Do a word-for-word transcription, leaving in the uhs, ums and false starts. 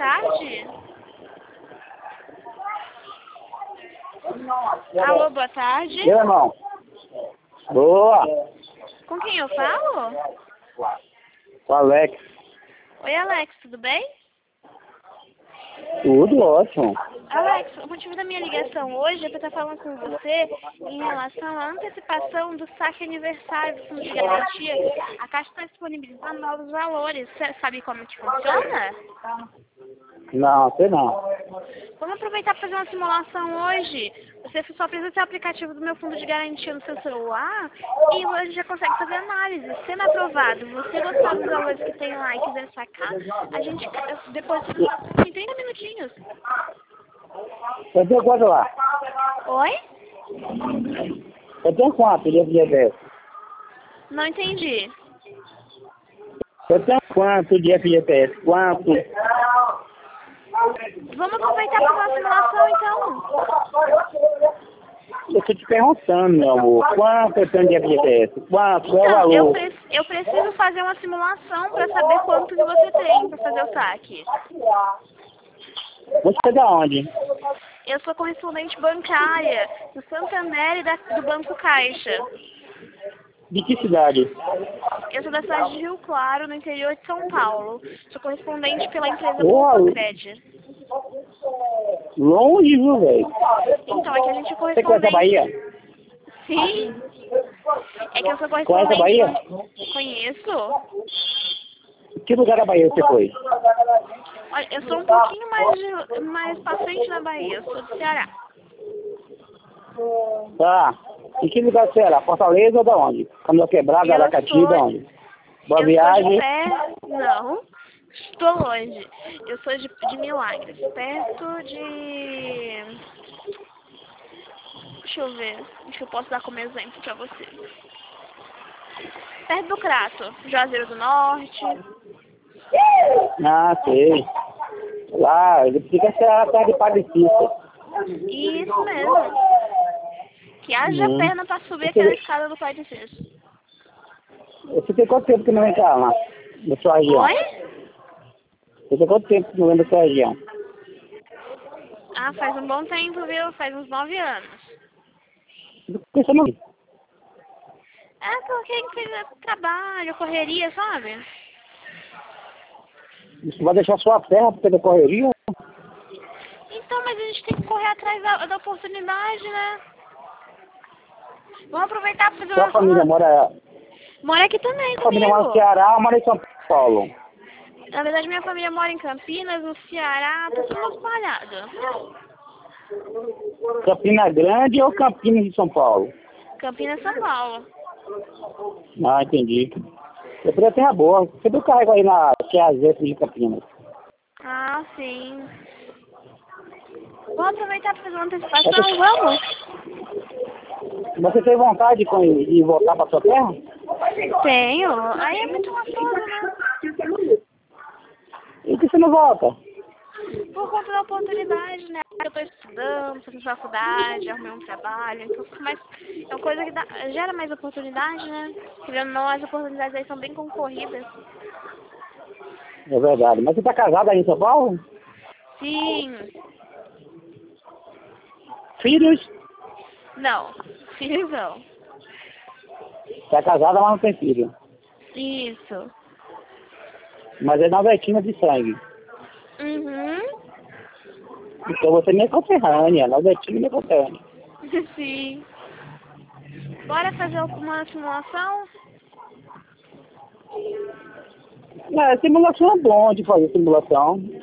tarde. Alô, boa tarde. E aí, irmão? Boa. Com quem eu falo? O Alex. Oi, Alex, tudo bem? Tudo ótimo. Alex, o motivo da minha ligação hoje é para estar falando com você em relação à antecipação do saque aniversário do Fundo de Garantia. A Caixa está disponibilizando novos valores. Você sabe como que funciona? Não, sei não. Vamos aproveitar para fazer uma simulação hoje. Você só precisa ter o aplicativo do meu Fundo de Garantia no seu celular e hoje já consegue fazer análise. Sendo aprovado, você gostar dos valores que tem lá e quiser sacar, a gente depois em trinta minutinhos. Eu tenho quanto lá? Oi? Eu tenho quanto de F G T S? Não entendi. Eu tenho quanto de F G T S? Quanto? Vamos aproveitar para uma simulação, então. Eu estou te perguntando, meu amor. Quanto eu tenho de F G T S? Quanto? Qual é o Então, eu, valor? pre eu preciso fazer uma simulação para saber quanto que você tem para fazer o saque. Você é da onde? Eu sou correspondente bancária do Santander e da, do Banco Caixa. De que cidade? Eu sou da cidade de Rio Claro, no interior de São Paulo. Sou correspondente pela empresa Uau. Bolsocred. Longe, viu, velho? Então, é que a gente é Você conhece a correspondente... Bahia? Sim. É que eu sou Conhece correspondente... a Bahia? Conheço. Que lugar da Bahia você foi? Olha, eu sou um pouquinho mais, de, mais pra frente da Bahia. Eu sou do Ceará. Tá. Em que lugar você era? Fortaleza ou da onde? Canoa Quebrada, Eu Aracati, sou... da onde? Boa Eu viagem. sou de pé... Não. Estou longe. Eu sou de, de Milagres. Perto de... Deixa eu ver. Acho que eu posso dar como exemplo pra você. Perto do Crato. Juazeiro do Norte. Ah, sei. Lá, ele fica a terra de Padecista. Isso mesmo. Que haja Hum. perna pra subir Você, aquela escada do Pai de Ciso. você tem quanto tempo que não vem cá, lá? Da sua região? Oi? Você tem quanto tempo que não vem da sua região? Ah, faz um bom tempo, viu? Faz uns nove anos. Por que você não... É porque enfim, trabalho, correria, sabe? Você vai deixar sua terra porque da correria? Então, mas a gente tem que correr atrás da, da oportunidade, né? Vamos aproveitar pra fazer Sua uma... família mora... Mora aqui também Sua família mora no comigo. Ceará ou mora em São Paulo? Na verdade, minha família mora em Campinas, no Ceará, tá tudo espalhado. Campina Grande ou Campinas de São Paulo? Campinas, São Paulo. Ah, entendi. Eu podia ter a boa. Sempre eu carrego aí na Q de Campinas. Ah, sim. Vamos aproveitar para fazer uma antecipação, vamos? Você tem vontade de, con- de voltar para sua terra? Tenho. Aí é muito gostoso, né? E por que você não volta? Por conta da oportunidade, né? Eu tô estudando, fazendo faculdade, arrumei um trabalho, então fica mais... É uma coisa que dá, gera mais oportunidade, né? Querendo ou não, as oportunidades aí são bem concorridas. É verdade. Mas você tá casada aí em São Paulo? Sim. Filhos? Não. Filhos não. Tá casada, mas não tem filho. Isso. Mas é novetinha de sangue. Uhum. Então você nem é conterrânea. Novetinha nem é conterrânea. Sim. Bora fazer uma simulação? É, simulação é bom de fazer simulação.